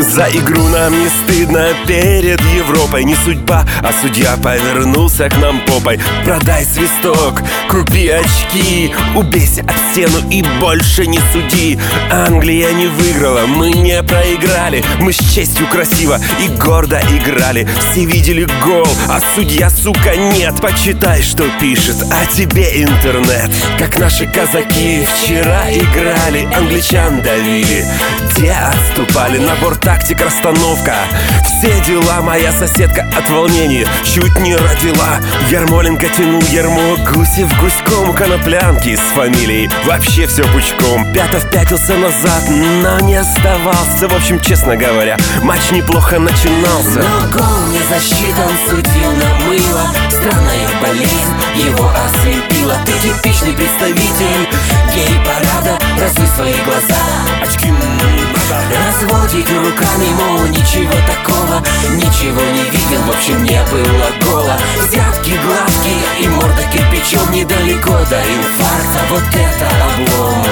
За игру нам не стыдно перед Европой. Не судьба, а судья повернулся к нам попой. Продай свисток, купи очки, убейся об стену и больше не суди. Англия не выиграла, мы не проиграли. Мы с честью красиво и гордо играли. Все видели гол, а судья, сука, нет. Почитай, что пишет о тебе интернет. Как наши казаки вчера играли, англичан давили, те отступали. Набор тактик, расстановка, все дела. Моя соседка от волнения чуть не родила. Ярмоленко тянул ярмо, Гусев гуськом, коноплянки с фамилией, вообще все пучком. Пятов пятился назад, но не сдавался. В общем, честно говоря, матч неплохо начинался. Но гол не засчитан, судью намыло. Странная болезнь его ослепила. Ты типичный представитель гей-парада. Раздуй свои глаза, Очки надо. разводить руками, мол, ничего такого. Ничего не видел, в общем, не было гола. Взятки гладкие и морда кирпичом. Недалеко до инфаркта, вот это облом.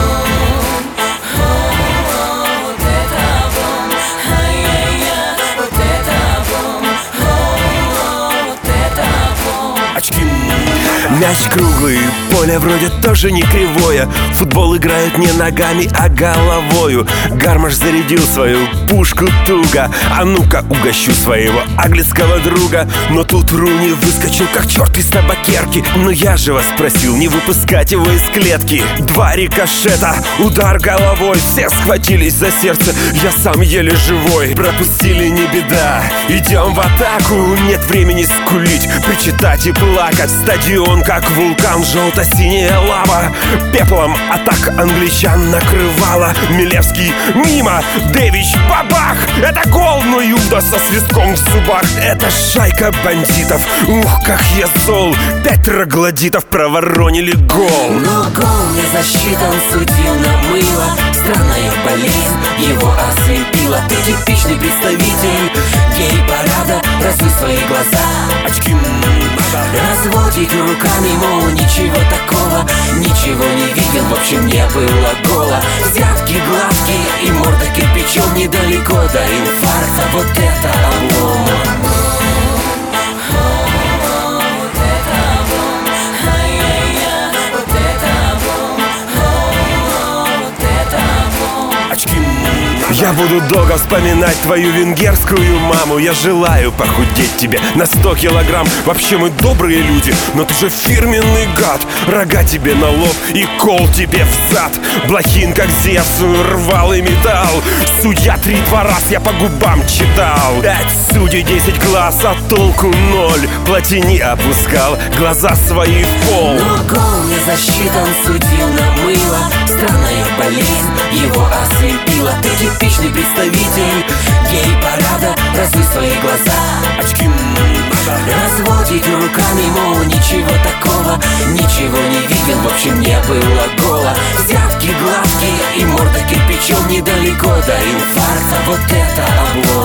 Мяч круглый, поле вроде тоже не кривое. Футбол играют не ногами, а головою. Гармаш зарядил свою пушку туго. А ну-ка угощу своего английского друга. Но тут Руни выскочил как черт из табакерки. Но я же вас просил не выпускать его из клетки. Два рикошета, удар головой. Все схватились за сердце, я сам еле живой. Пропустили, не беда, идем в атаку. Нет времени скулить, причитать и плакать. Стадион как вулкан, желто-синяя лава. Пеплом атак англичан накрывала. Милевский мимо, Дэвич бабах. Это гол, но Юда со свистком в зубах. Это шайка бандитов, ух, как я зол. 5 троглодитов проворонили гол. Но гол не засчитан, судью намыло. Странная болезнь его ослепила. Ты типичный представитель гей-парада. Раздуй свои глаза, Очки надо. разводить руками, мол, ничего такого. Ничего не видел, в общем, не было гола. Взятки гладкие и морда кирпичом. Недалеко до инфаркта, вот это облом. Я буду долго вспоминать твою венгерскую маму. Я желаю похудеть тебе на 100 килограмм. Вообще мы добрые люди, но ты же фирменный гад. Рога тебе на лоб и кол тебе в зад. Блохин как Зевс рвал и металл. Судья 3-2 раз я по губам читал. 5 судей, 10 глаз, а толку 0. Платини опускал глаза свои в пол. Но гол не засчитан, судью намыло. Странная болезнь его ослепила. Ты типичный представитель гей-парада. Раздуй свои глаза, Очки надо. разводить руками, мол, ничего такого. Ничего не видел, в общем, не было гола. Взятки гладкие и морда кирпичом. Недалеко до инфаркта, вот это облом.